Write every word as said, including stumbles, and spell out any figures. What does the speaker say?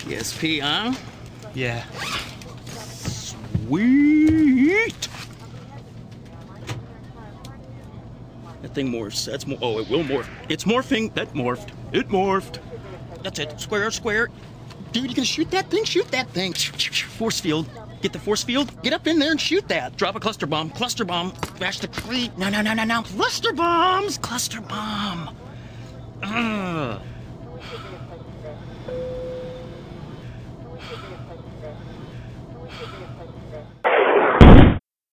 T S P, huh? Yeah. Sweet! That thing morphs. That's more. Oh, it will morph. It's morphing. That morphed. It morphed. That's it. Square, square. Dude, you can shoot that thing? Shoot that thing. Force field. Get the force field. Get up in there and shoot that. Drop a cluster bomb. Cluster bomb. Bash the creep. No, no, no, no, no. Cluster bombs. Cluster bomb. Ugh.